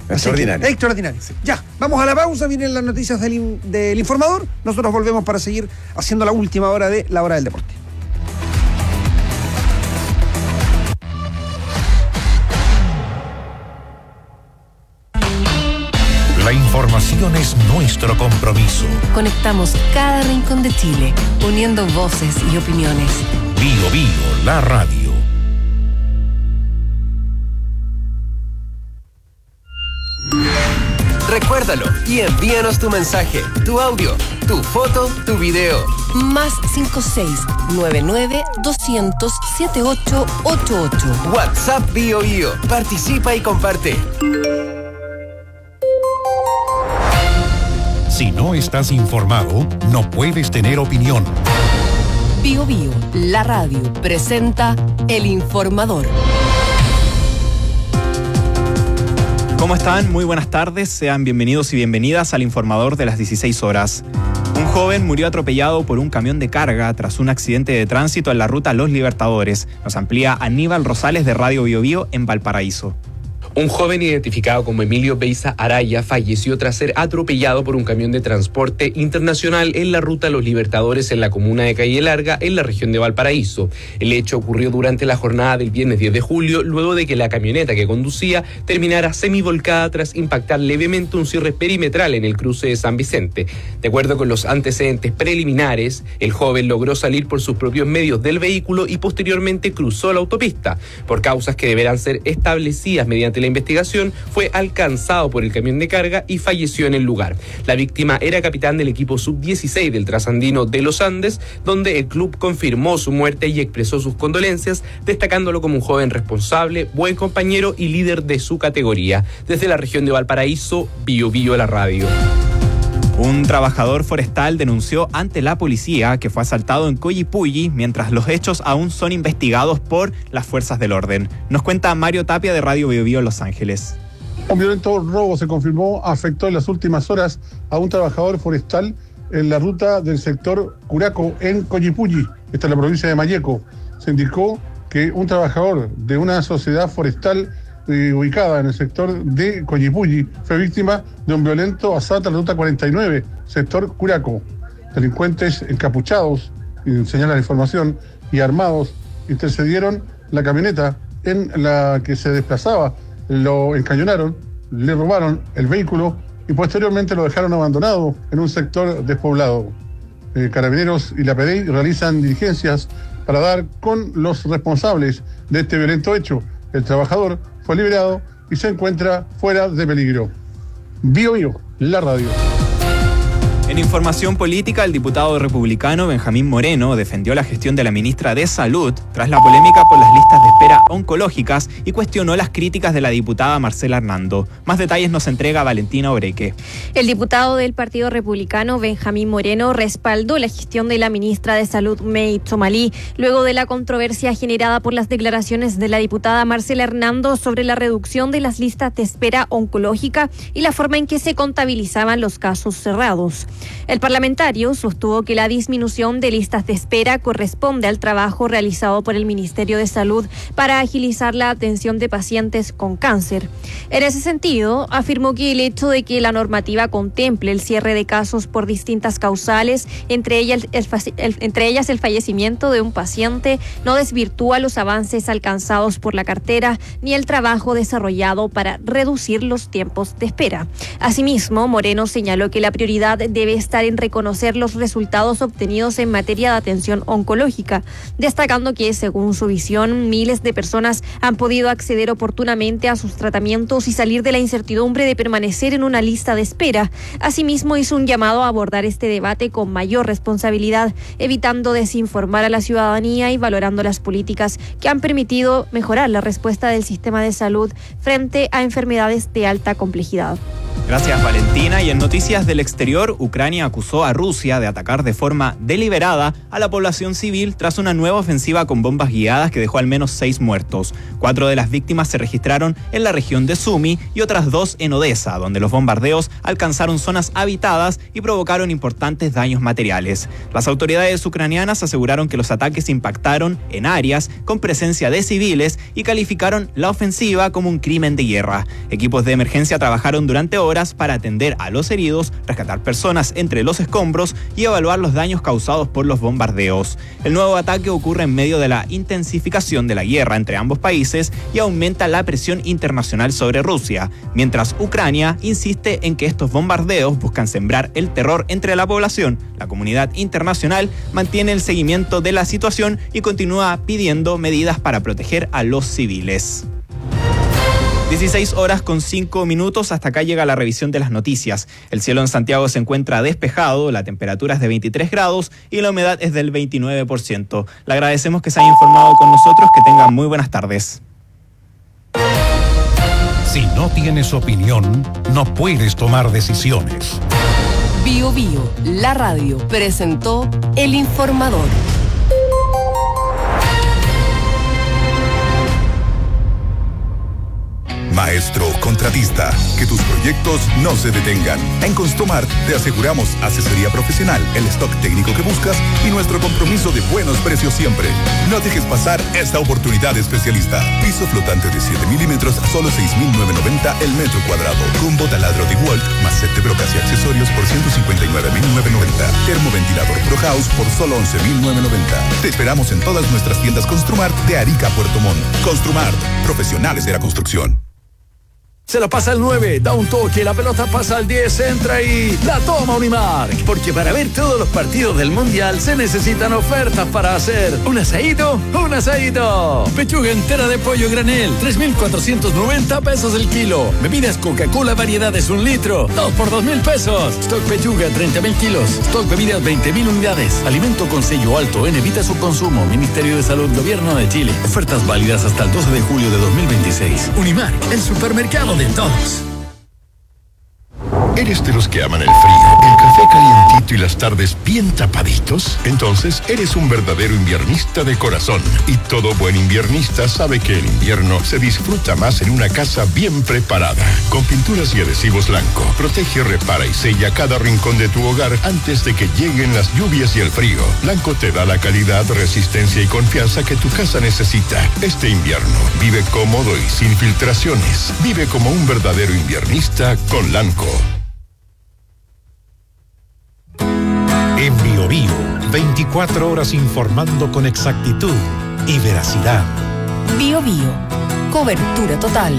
Extraordinario. Extraordinario. Sí. Ya, vamos a la pausa, vienen las noticias del informador. Nosotros volvemos para seguir haciendo la última hora de la hora del deporte. La información es nuestro compromiso. Conectamos cada rincón de Chile, uniendo voces y opiniones. Bio Bio, la radio. Recuérdalo y envíanos tu mensaje, tu audio, tu foto, tu video. Más 56-99-200-7888. WhatsApp Bio Bio. Participa y comparte. Si no estás informado, no puedes tener opinión. Bio Bio, la radio, presenta El Informador. ¿Cómo están? Muy buenas tardes. Sean bienvenidos y bienvenidas al Informador de las 16 horas. Un joven murió atropellado por un camión de carga tras un accidente de tránsito en la ruta Los Libertadores. Nos amplía Aníbal Rosales de Radio Bio Bio en Valparaíso. Un joven identificado como Emilio Beiza Araya falleció tras ser atropellado por un camión de transporte internacional en la ruta Los Libertadores en la comuna de Calle Larga, en la región de Valparaíso. El hecho ocurrió durante la jornada del viernes 10 de julio, luego de que la camioneta que conducía terminara semivolcada tras impactar levemente un cierre perimetral en el cruce de San Vicente. De acuerdo con los antecedentes preliminares, el joven logró salir por sus propios medios del vehículo y posteriormente cruzó la autopista. Por causas que deberán ser establecidas mediante la investigación, fue alcanzado por el camión de carga y falleció en el lugar. La víctima era capitán del equipo sub-16 del Trasandino de los Andes, donde el club confirmó su muerte y expresó sus condolencias, destacándolo como un joven responsable, buen compañero y líder de su categoría. Desde la región de Valparaíso, Bio Bio la radio. Un trabajador forestal denunció ante la policía que fue asaltado en Collipulli, mientras los hechos aún son investigados por las fuerzas del orden. Nos cuenta Mario Tapia de Radio Bio Bio Los Ángeles. Un violento robo se confirmó afectó en las últimas horas a un trabajador forestal en la ruta del sector Curaco en Collipulli, esta es la provincia de Malleco. Se indicó que un trabajador de una sociedad forestal ubicada en el sector de Collipulli fue víctima de un violento asalto a la ruta 49, sector Curaco. Delincuentes encapuchados, señala la información, y armados intercedieron la camioneta en la que se desplazaba, lo encañonaron, le robaron el vehículo y posteriormente lo dejaron abandonado en un sector despoblado. Carabineros y la PDI realizan diligencias para dar con los responsables de este violento hecho. El trabajador fue liberado y se encuentra fuera de peligro. Bio Bio, la radio. En información política, el diputado republicano Benjamín Moreno defendió la gestión de la ministra de Salud tras la polémica por las listas de espera oncológicas y cuestionó las críticas de la diputada Marcela Hernando. Más detalles nos entrega Valentina Obreque. El diputado del Partido Republicano Benjamín Moreno respaldó la gestión de la ministra de Salud May Tsomalí luego de la controversia generada por las declaraciones de la diputada Marcela Hernando sobre la reducción de las listas de espera oncológica y la forma en que se contabilizaban los casos cerrados. El parlamentario sostuvo que la disminución de listas de espera corresponde al trabajo realizado por el Ministerio de Salud para agilizar la atención de pacientes con cáncer. En ese sentido, afirmó que el hecho de que la normativa contemple el cierre de casos por distintas causales, entre ellas el fallecimiento de un paciente, no desvirtúa los avances alcanzados por la cartera ni el trabajo desarrollado para reducir los tiempos de espera. Asimismo, Moreno señaló que la prioridad debe estar en reconocer los resultados obtenidos en materia de atención oncológica, destacando que, según su visión, miles de personas han podido acceder oportunamente a sus tratamientos y salir de la incertidumbre de permanecer en una lista de espera. Asimismo, hizo un llamado a abordar este debate con mayor responsabilidad, evitando desinformar a la ciudadanía y valorando las políticas que han permitido mejorar la respuesta del sistema de salud frente a enfermedades de alta complejidad. Gracias, Valentina. Y en noticias del exterior, Ucrania acusó a Rusia de atacar de forma deliberada a la población civil tras una nueva ofensiva con bombas guiadas que dejó al menos 6 muertos. 4 de las víctimas se registraron en la región de Sumy y otras 2 en Odessa, donde los bombardeos alcanzaron zonas habitadas y provocaron importantes daños materiales. Las autoridades ucranianas aseguraron que los ataques impactaron en áreas con presencia de civiles y calificaron la ofensiva como un crimen de guerra. Equipos de emergencia trabajaron durante horas para atender a los heridos, rescatar personas entre los escombros y evaluar los daños causados por los bombardeos. El nuevo ataque ocurre en medio de la intensificación de la guerra entre ambos países y aumenta la presión internacional sobre Rusia, mientras Ucrania insiste en que estos bombardeos buscan sembrar el terror entre la población. La comunidad internacional mantiene el seguimiento de la situación y continúa pidiendo medidas para proteger a los civiles. 16:05. Hasta acá llega la revisión de las noticias. El cielo en Santiago se encuentra despejado, la temperatura es de 23 grados y la humedad es del 29%. Le agradecemos que se haya informado con nosotros. Que tengan muy buenas tardes. Si no tienes opinión, no puedes tomar decisiones. Bio Bio, la radio, presentó El Informador. Maestro contratista, que tus proyectos no se detengan. En Construmart te aseguramos asesoría profesional, el stock técnico que buscas y nuestro compromiso de buenos precios siempre. No dejes pasar esta oportunidad especialista. Piso flotante de 7 milímetros a solo 6.990 el metro cuadrado. Combo taladro de Walt más set de brocas y accesorios por 159.990. Termoventilador Pro House por solo 11.990. Te esperamos en todas nuestras tiendas Construmart de Arica a Puerto Montt. Construmart, profesionales de la construcción. Se la pasa al 9, da un toque, la pelota pasa al 10, entra y la toma Unimark. Porque para ver todos los partidos del Mundial se necesitan ofertas para hacer un asadito, Pechuga entera de pollo granel, 3.490 pesos el kilo. Bebidas Coca-Cola variedades 1 litro, 2 por 2.000 pesos. Stock pechuga 30.000 kilos, stock bebidas 20.000 unidades. Alimento con sello alto en evita su consumo. Ministerio de Salud, Gobierno de Chile. Ofertas válidas hasta el 12 de julio de 2026. Unimark, el supermercado de todos. ¿Eres de los que aman el frío, el café calientito y las tardes bien tapaditos? Entonces eres un verdadero inviernista de corazón. Y todo buen inviernista sabe que el invierno se disfruta más en una casa bien preparada. Con pinturas y adhesivos Lanco, protege, repara y sella cada rincón de tu hogar antes de que lleguen las lluvias y el frío. Lanco te da la calidad, resistencia y confianza que tu casa necesita. Este invierno, vive cómodo y sin filtraciones. Vive como un verdadero inviernista con Lanco. En Bio Bio, 24 horas informando con exactitud y veracidad. Bio Bio, cobertura total.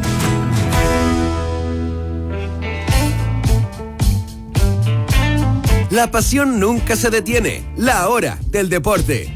La pasión nunca se detiene. La hora del deporte.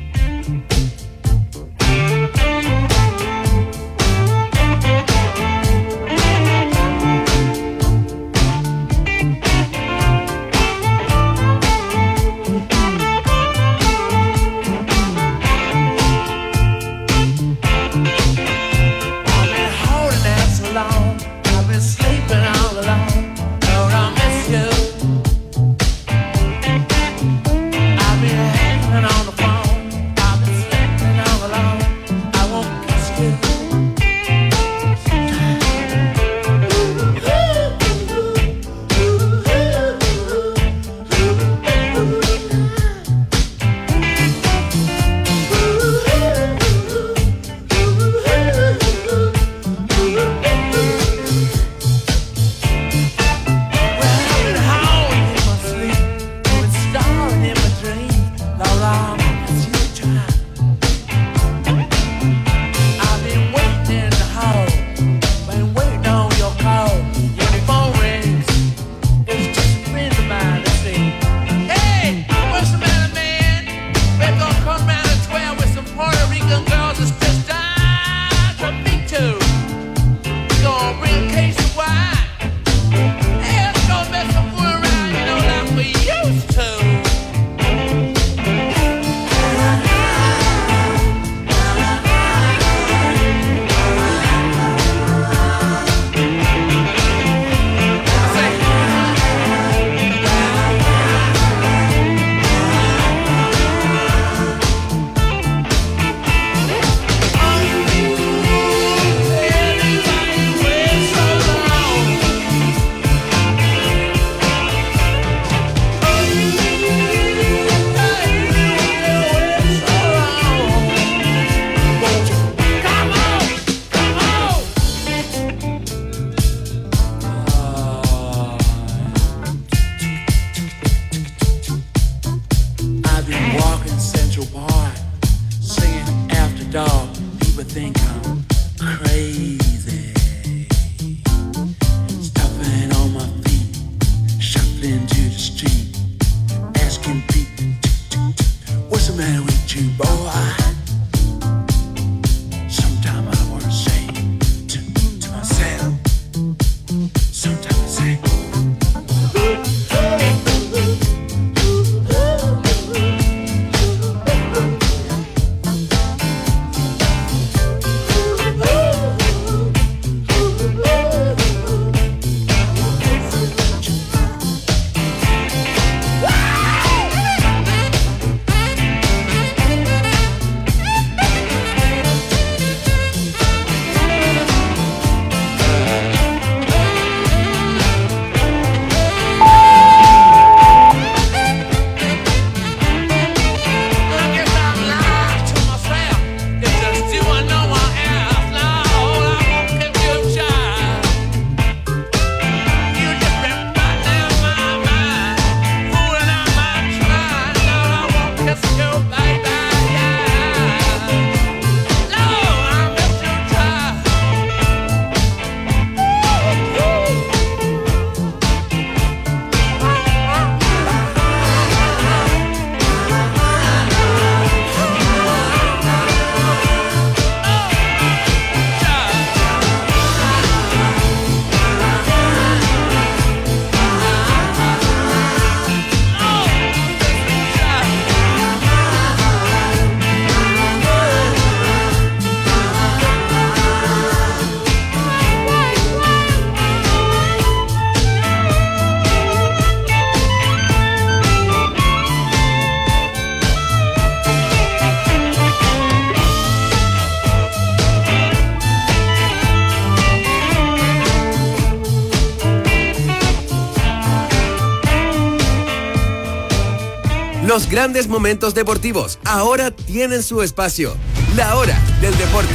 Los grandes momentos deportivos ahora tienen su espacio. La hora del deporte.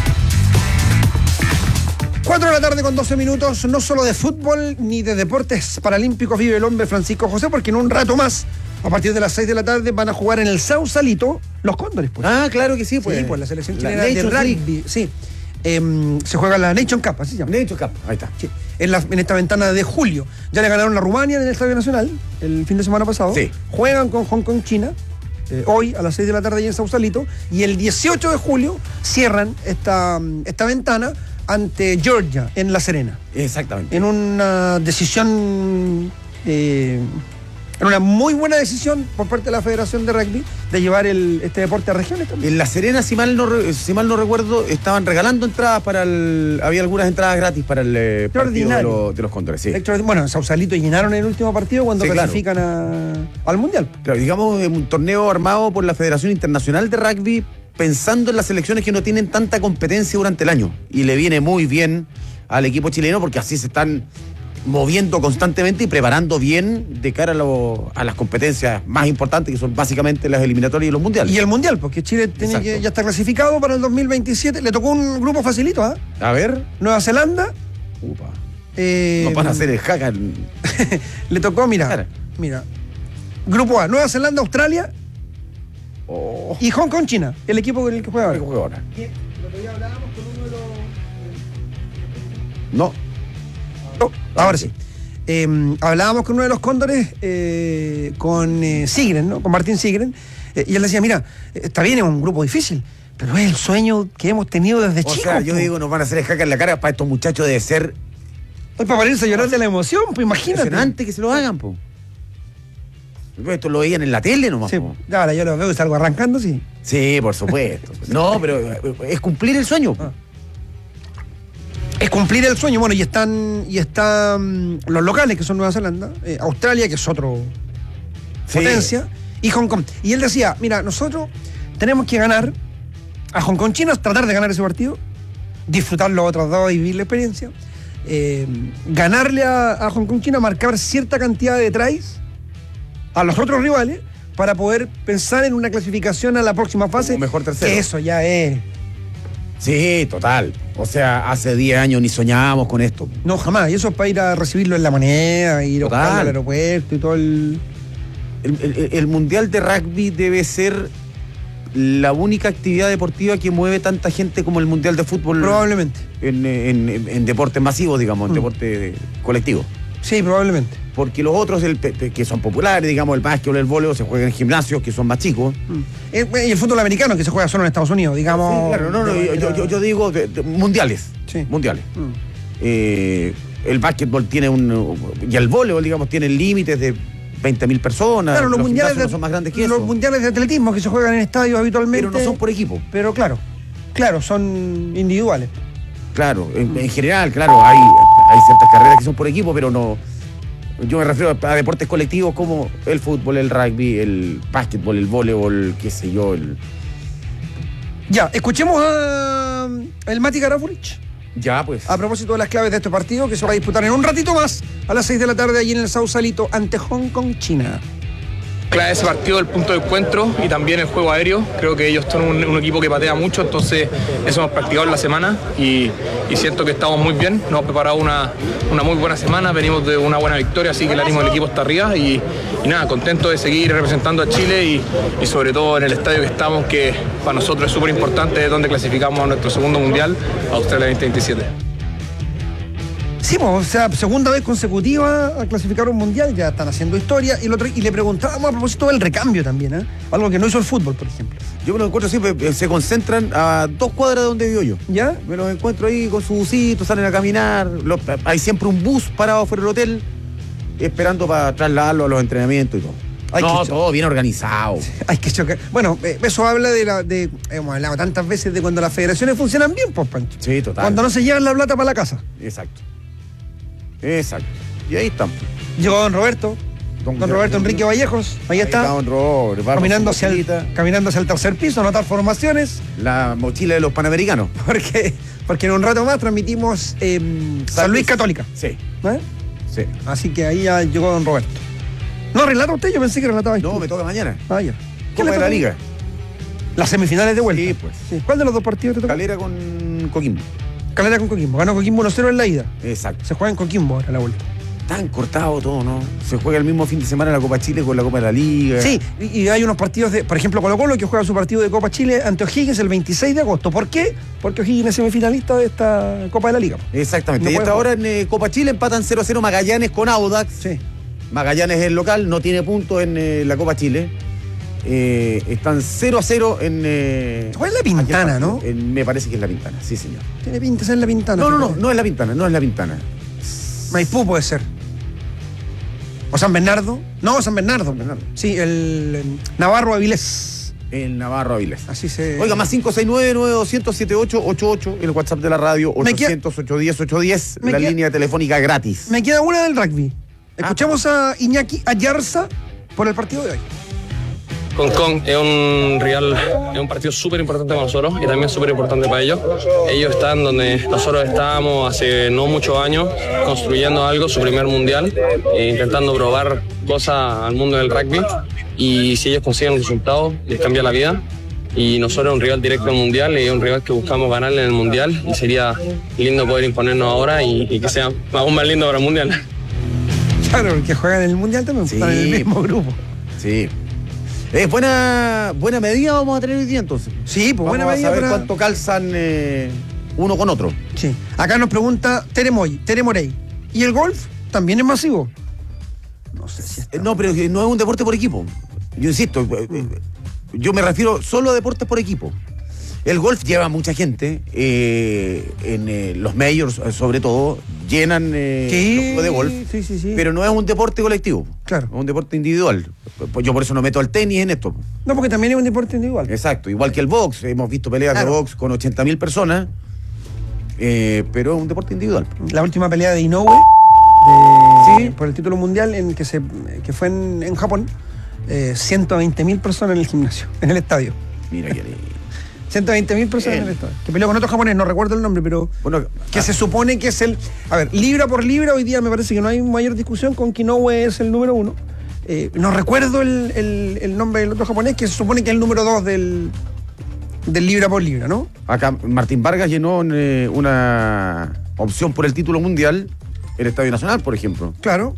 4 de la tarde con 12 minutos, no solo de fútbol ni de deportes paralímpicos vive el hombre Francisco José, porque en un rato más, a partir de las 6 de la tarde, van a jugar en el Sausalito los Cóndores. Pues. Ah, claro que sí, pues. Sí, pues la selección chilena de rugby. Sí. Se juega la Nation Cup, así se llama. Nation Cup, ahí está. Sí. En esta ventana de julio. Ya le ganaron a Rumania en el Estadio Nacional el fin de semana pasado. Sí. Juegan con Hong Kong, China. Hoy a las 6 de la tarde allí en Sausalito. Y el 18 de julio cierran esta ventana ante Georgia en La Serena. Exactamente. En una decisión, en una muy buena decisión por parte de la Federación de Rugby de llevar este deporte a regiones también. En La Serena, si mal no recuerdo, estaban regalando entradas había algunas entradas gratis para el partido de los Cóndores. Sí. Bueno, en Sausalito llenaron el último partido cuando clasifican al Mundial. Claro, digamos, un torneo armado por la Federación Internacional de Rugby, pensando en las selecciones que no tienen tanta competencia durante el año. Y le viene muy bien al equipo chileno porque así se están moviendo constantemente y preparando bien de cara a las competencias más importantes, que son básicamente las eliminatorias y los mundiales. Y el mundial, porque Chile ya está clasificado para el 2027. Le tocó un grupo facilito, ¿ah? A ver. Nueva Zelanda. Upa. Nos van a hacer el hack. Le tocó, mira. Grupo A, Nueva Zelanda, Australia. Y Hong Kong, China, el equipo con el que juega ahora. ¿Lo hablábamos con uno de los...? No, ahora sí. Hablábamos con uno de los Cóndores, con Sigren, ¿no? Con Martín Sigren, y él decía, mira, está bien, es un grupo difícil, pero es el sueño que hemos tenido desde chicos. O sea, yo digo, nos van a hacer el jaque en la cara. Para estos muchachos debe ser... Para ponerse a llorar de la emoción, pues imagínate. Impresionante que se lo hagan, pues. Esto lo veían en la tele nomás. Sí, ahora yo lo veo y salgo arrancando, sí. Sí, por supuesto. No, pero es cumplir el sueño. Es cumplir el sueño. Bueno, y están los locales, que son Nueva Zelanda, Australia, que es otro potencia, y Hong Kong. Y él decía, mira, nosotros tenemos que ganar a Hong Kong, China, tratar de ganar ese partido, disfrutar los otros dos y vivir la experiencia, ganarle a Hong Kong, China, marcar cierta cantidad de tries a los otros rivales para poder pensar en una clasificación a la próxima fase. Como mejor tercero. Que eso ya es... Sí, total. O sea, hace 10 años ni soñábamos con esto. No, jamás. Y eso es para ir a recibirlo en La Moneda, ir a buscarlo al aeropuerto y todo el... El Mundial de Rugby debe ser la única actividad deportiva que mueve tanta gente como el Mundial de Fútbol. Probablemente. En deportes masivos, digamos, en deporte colectivo. Sí, probablemente. Porque los otros que son populares, digamos, el básquetbol, el voleibol, se juegan en gimnasios que son más chicos. Y el fútbol americano, que se juega solo en Estados Unidos, digamos. Sí, claro, yo digo mundiales. Sí. Mundiales. El básquetbol tiene y el voleibol, digamos, tiene límites de 20.000 personas. Claro, los mundiales no son más grandes que los mundiales de atletismo que se juegan en estadios habitualmente. Pero no son por equipo. Pero claro, son individuales. Claro, en general, claro, hay ciertas carreras que son por equipo, pero no. Yo me refiero a deportes colectivos como el fútbol, el rugby, el básquetbol, el voleibol, qué sé yo. Ya, escuchemos a el Mati Garafurich. Ya, pues. A propósito de las claves de este partido que se va a disputar en un ratito más a las 6 de la tarde allí en el Sausalito ante Hong Kong, China. Clave ese partido, el punto de encuentro y también el juego aéreo. Creo que ellos son un equipo que patea mucho, entonces eso hemos practicado en la semana y siento que estamos muy bien. Nos hemos preparado una muy buena semana, venimos de una buena victoria, así que el ánimo del equipo está arriba y nada, contento de seguir representando a Chile y sobre todo en el estadio que estamos, que para nosotros es súper importante, es donde clasificamos a nuestro segundo mundial, Australia 2027. Sí, o sea, segunda vez consecutiva a clasificar un mundial, ya están haciendo historia. Y le preguntábamos a propósito del recambio también, algo que no hizo el fútbol, por ejemplo. Yo me los encuentro siempre, se concentran a 2 cuadras de donde vivo yo. ¿Ya? Me los encuentro ahí con su busito, salen a caminar. Hay siempre un bus parado fuera del hotel, esperando para trasladarlo a los entrenamientos y todo. Todo bien organizado. Hay que chocar. Bueno, eso habla hemos hablado tantas veces de cuando las federaciones funcionan bien, pues, Pancho. Sí, total. Cuando no se llevan la plata para la casa. Exacto. Y ahí están. Llegó don Roberto. Don Roberto Enrique Vallejos. Ahí está. Don Robert, caminando hacia el tercer piso, anotar formaciones. La mochila de los panamericanos. Porque en un rato más transmitimos San Luis Católica. Sí. Sí. Así que ahí ya llegó don Roberto. ¿No relata usted? Yo pensé que relataba. No, me toca mañana. Ah, ya. Copa de la Liga. Las semifinales de vuelta. Sí, pues. Sí. ¿Cuál de los dos partidos te toca? Calera con Coquimbo. Calera con Coquimbo. Ganó Coquimbo 1-0 en la ida. Exacto. Se juega en Coquimbo ahora la vuelta. Tan cortado todo, ¿no? Se juega el mismo fin de semana la Copa Chile con la Copa de la Liga. Sí, y hay unos partidos de, por ejemplo, Colo-Colo, que juega su partido de Copa Chile ante O'Higgins el 26 de agosto. ¿Por qué? Porque O'Higgins es semifinalista de esta Copa de la Liga. Exactamente. No y hasta ahora en Copa Chile empatan 0-0 Magallanes con Audax. Sí. Magallanes es el local, no tiene puntos en la Copa Chile. Están 0-0 en... ¿Cuál es la Pintana, no? Me parece que es la Pintana, sí, señor. Tiene pinta de ser la Pintana. No es la Pintana, no es la Pintana. Maipú puede ser. ¿O San Bernardo? No, San Bernardo. Sí, el Navarro Avilés. El Navarro Avilés. Así se... Oiga, más 569-9200-7888, el WhatsApp de la radio, 800-810-810, la línea telefónica gratis. Me queda una del rugby. Escuchamos a Iñaki Ayarza por el partido de hoy. Concón es un partido súper importante para nosotros y también súper importante para ellos. Ellos están donde nosotros estábamos hace no muchos años, construyendo algo, su primer mundial, intentando probar cosas al mundo del rugby, y si ellos consiguen un resultado, les cambia la vida. Y nosotros un rival directo al mundial, y un rival que buscamos ganarle en el mundial, y sería lindo poder imponernos ahora y que sea aún más lindo para el mundial. Claro, porque juegan en el mundial también, están en el mismo grupo. Sí. Buena medida vamos a tener hoy día entonces. Sí, pues buena medida. Vamos a saber cuánto calzan uno con otro. Sí. Acá nos pregunta Tere Morey. ¿Y el golf también es masivo? No sé si no, pero no es un deporte por equipo. Yo insisto, yo me refiero solo a deportes por equipo. El golf lleva mucha gente, en los majors sobre todo, llenan los juegos de golf, sí. Pero no es un deporte colectivo, claro, es un deporte individual. Pues yo por eso no meto al tenis en esto. No, porque también es un deporte individual. Exacto, igual que el box, hemos visto peleas de box con 80.000 personas, pero es un deporte individual. La última pelea de Inoue, por el título mundial que fue en Japón, 120.000 personas en el gimnasio, en el estadio. Mira qué 120.000 personas en el estadio. Que peleó con otro japonés, no recuerdo el nombre, pero que se supone que es el... A ver, libra por libra, hoy día me parece que no hay mayor discusión con que Inoue es el número 1. No recuerdo el nombre del otro japonés, que se supone que es el número 2 del libra por libra, ¿no? Acá Martín Vargas llenó una opción por el título mundial el Estadio Nacional, por ejemplo. Claro.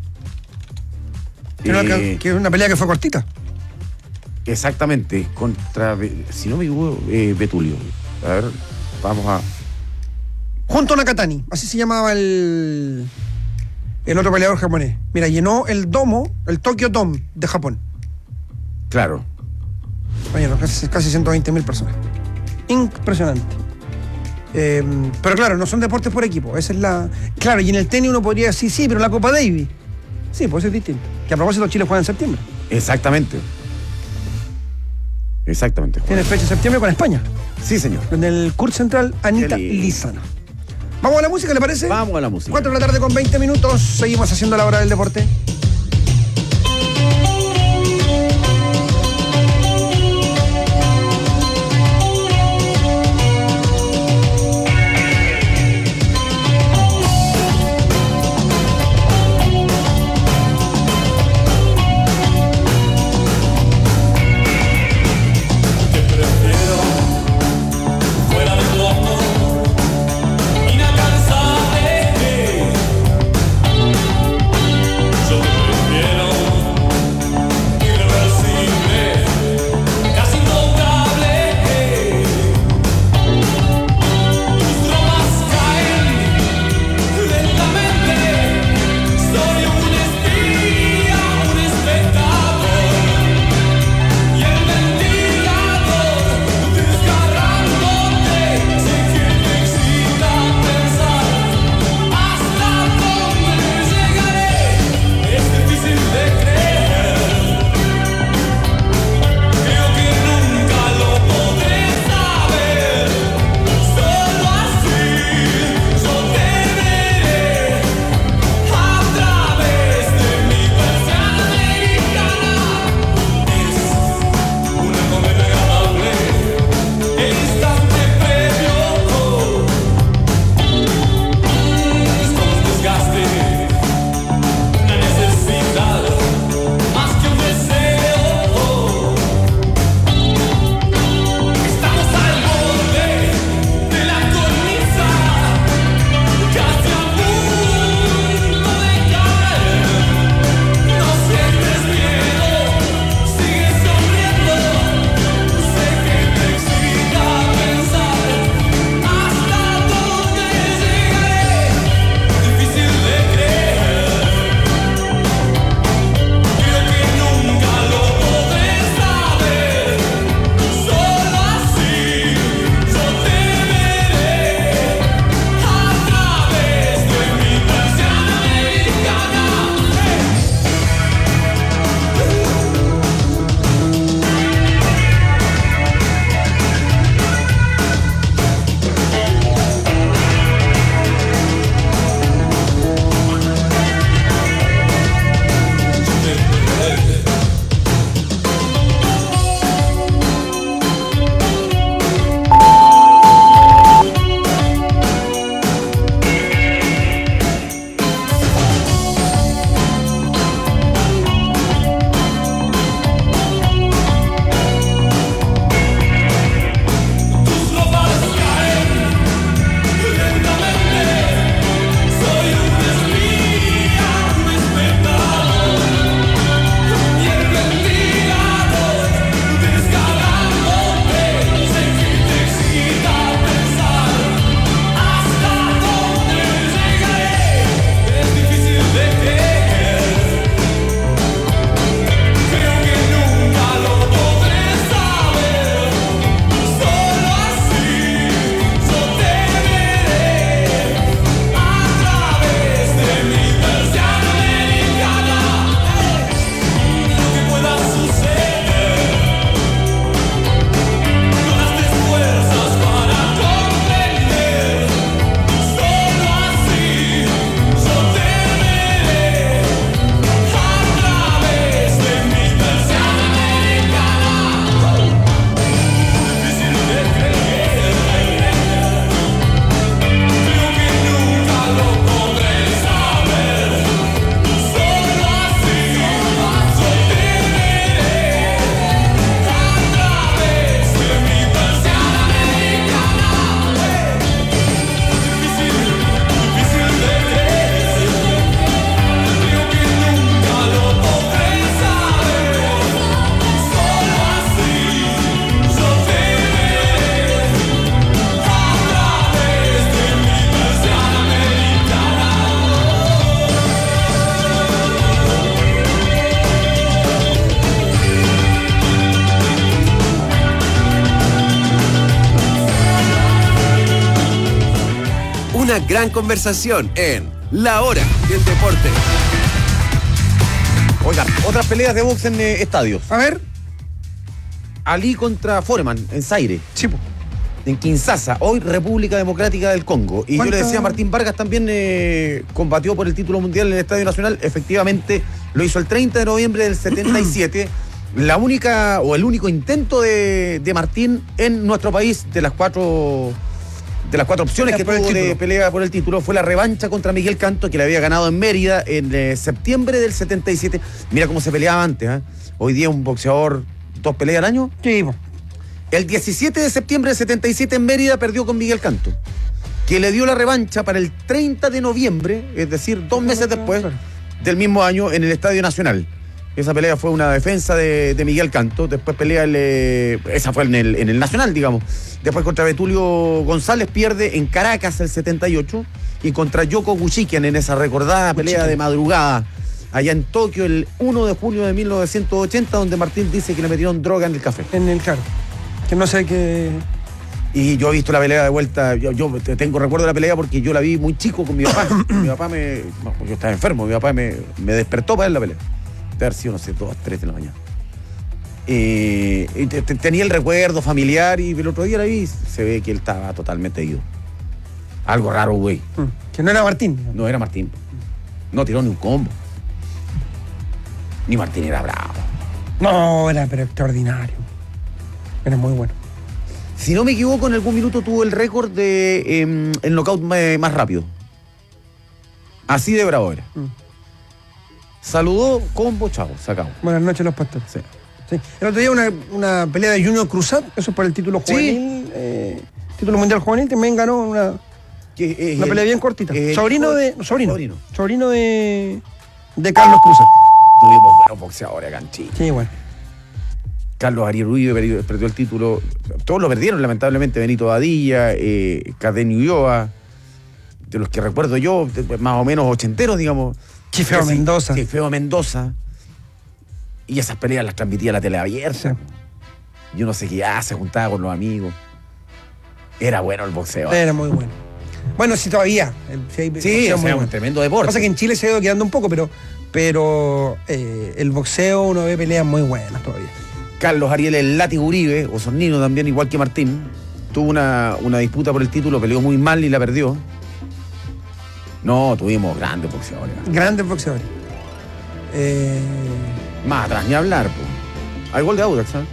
Que es una pelea que fue cortita. Exactamente, contra, si no me equivoco, Betulio. A ver, vamos a... Junto a Nakatani, así se llamaba el otro peleador japonés. Mira, llenó el domo, el Tokyo Dome de Japón. Claro. Bueno, casi 120.000 personas. Impresionante. Pero claro, no son deportes por equipo. Esa es la... Claro, y en el tenis uno podría decir, sí, pero la Copa Davis. Sí, pues es distinto. Que a propósito Chile juega en septiembre. Exactamente. Tiene fecha en septiembre con España. Sí, señor. En el Kurt Central Anita Lizana. ¿Vamos a la música, le parece? Vamos a la música. 4 de la tarde con 20 minutos. Seguimos haciendo la hora del deporte. Inalcanzable, yo gran conversación en La Hora del Deporte. Oigan, otras peleas de box en estadios. A ver. Ali contra Foreman en Zaire. Sí, po. En Kinshasa, hoy República Democrática del Congo. Y yo le decía, Martín Vargas también combatió por el título mundial en el Estadio Nacional. Efectivamente, lo hizo el 30 de noviembre del 77. La única o el único intento de Martín en nuestro país de las cuatro opciones que tuvo de pelea por el título fue la revancha contra Miguel Canto, que le había ganado en Mérida en septiembre del 77. Mira cómo se peleaba antes, ¿eh? Hoy día un boxeador, 2 peleas al año. Sí, po. El 17 de septiembre del 77 en Mérida perdió con Miguel Canto, que le dio la revancha para el 30 de noviembre, es decir, 2 meses después del mismo año en el Estadio Nacional. Esa pelea fue una defensa de Miguel Canto, después pelea esa fue en el Nacional, digamos. Después contra Betulio González pierde en Caracas el 78 y contra Yoko Gushikian en esa recordada pelea de madrugada allá en Tokio el 1 de junio de 1980, donde Martín dice que le metieron droga en el café. En el carro. Que no sé qué. Y yo he visto la pelea de vuelta, yo tengo recuerdo de la pelea porque yo la vi muy chico con mi papá. Mi papá porque yo estaba enfermo, mi papá me despertó para ver la pelea. De haber sido, no sé, 2, 3 de la mañana. Y tenía el recuerdo familiar y el otro día la vi, se ve que él estaba totalmente ido. Algo raro, güey. Que no era Martín. No era Martín. No tiró ni un combo. Ni Martín era bravo. No, era pero extraordinario. Era muy bueno. Si no me equivoco, en algún minuto tuvo el récord de el knockout más rápido. Así de bravo era. Saludó, combo, chavo, se acabó. Buenas noches, los pastores. Sí. El otro día una pelea de Junior Cruzat, eso es por el título juvenil, título mundial juvenil, también ganó una pelea bien cortita. Sobrino de Carlos Cruzat. Tuvimos buenos boxeadores acá en Chile. Sí, bueno. Carlos Ariel Uribe perdió el título. Todos lo perdieron, lamentablemente. Benito Badilla, Cardenio Ulloa, de los que recuerdo yo, más o menos ochenteros, digamos. Chifeo Mendoza. Chifeo Mendoza. Y esas peleas las transmitía la tele abierta. Sí. Yo no sé qué se juntaba con los amigos. Era bueno el boxeo. Era muy bueno. Bueno, sí, todavía. Sí, un tremendo deporte. Lo que pasa es que en Chile se ha ido quedando un poco, pero el boxeo uno ve peleas muy buenas todavía. Carlos Ariel el Látigo Uribe, osornino también, igual que Martín, tuvo una disputa por el título, peleó muy mal y la perdió. No, tuvimos grandes boxeadores. Grandes boxeadores. Más atrás, ni hablar, po. Hay gol de Audax, ¿sabes?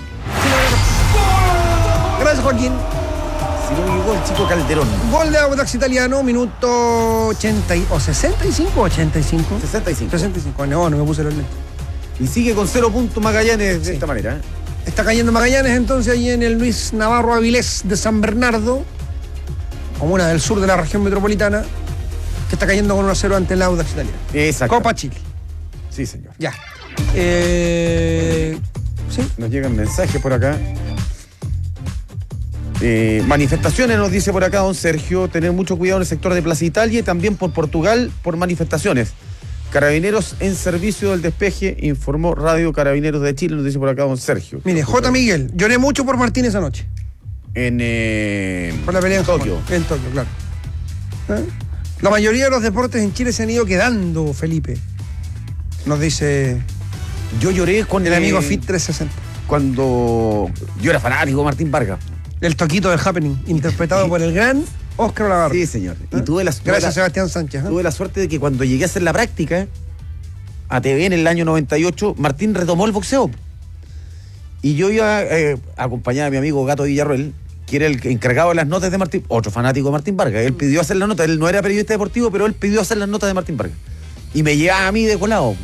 Gracias, Joaquín. Si no me equivoco, el chico Calderón. Gol de Audax italiano, minuto 80 o 65 o 85. 65. No me puse los lentes. Y sigue con 0 puntos Magallanes de esta manera. Está cayendo Magallanes entonces ahí en el Luis Navarro Avilés de San Bernardo, comuna del sur de la región metropolitana, que está cayendo con 1-0 ante el Audax italiano. Exacto. Copa Chile. Sí, señor. Ya. ¿Sí? Nos llegan mensajes por acá. Manifestaciones, nos dice por acá don Sergio, tener mucho cuidado en el sector de Plaza Italia y también por Portugal por manifestaciones. Carabineros en servicio del despeje, informó Radio Carabineros de Chile, nos dice por acá don Sergio. Mire, J. Miguel, lloré mucho por Martín esa noche. Por la pelea en Tokio. En Tokio, claro. La mayoría de los deportes en Chile se han ido quedando, Felipe. Nos dice... Yo lloré con el amigo Fit 360. Cuando yo era fanático de Martín Vargas. El toquito del Happening, interpretado por el gran Óscar Olavarría. Sí, señor. Y gracias a Sebastián Sánchez. Tuve la suerte de que cuando llegué a hacer la práctica a TV en el año 98, Martín retomó el boxeo. Y yo iba acompañado a mi amigo Gato Villarroel, que era el encargado de las notas de Martín, otro fanático de Martín Vargas. Él pidió hacer las notas, él no era periodista deportivo, pero él pidió hacer las notas de Martín Vargas. Y me llevaba a mí de colado.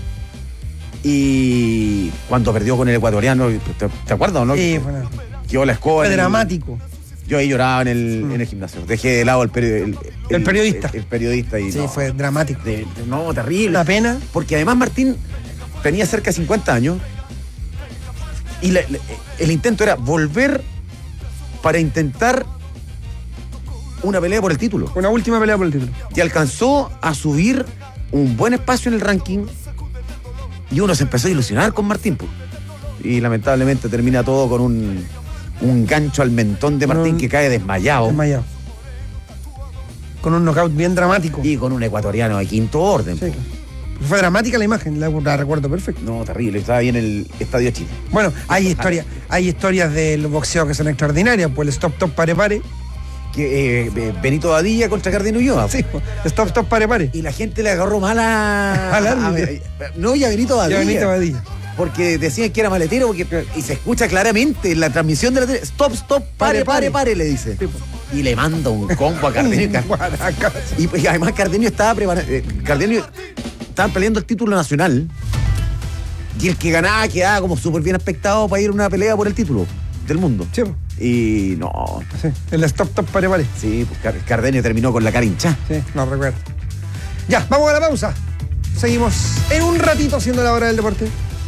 Y cuando perdió con el ecuatoriano, ¿te acuerdas o no? Sí, bueno. Quedó la escoba. Fue dramático. Yo ahí lloraba en el gimnasio. Dejé de lado el periodista. El periodista. Y sí, no, fue dramático. No, terrible. Una pena. Porque además Martín tenía cerca de 50 años y el intento era volver para intentar una pelea por el título. Una última pelea por el título. Y alcanzó a subir un buen espacio en el ranking y uno se empezó a ilusionar con Martín. Y lamentablemente termina todo con un gancho al mentón de Martín que cae desmayado. Con un knockout bien dramático. Y con un ecuatoriano de quinto orden. Sí, claro. Fue dramática la imagen, la recuerdo perfecto. No, terrible, estaba ahí en el Estadio Chile. Bueno, hay historias del boxeo que son extraordinarias, pues el stop, pare. Que Benito Badilla contra Cardenio Ulloa. Sí, stop, pare. Y la gente le agarró mal a Benito Badilla. Porque decían que era maletero, y se escucha claramente en la transmisión de la tele, stop, pare, le dice. Sí, y le manda un combo a Cardenio. y además Cardenio estaba preparado. Estaban peleando el título nacional. Y el que ganaba quedaba como súper bien expectado para ir a una pelea por el título del mundo. Sí. Y no. Sí, el stop, pare. Sí, pues Cardenio terminó con la cara hinchada. Sí, no recuerdo. Ya, vamos a la pausa. Seguimos en un ratito haciendo la hora del deporte.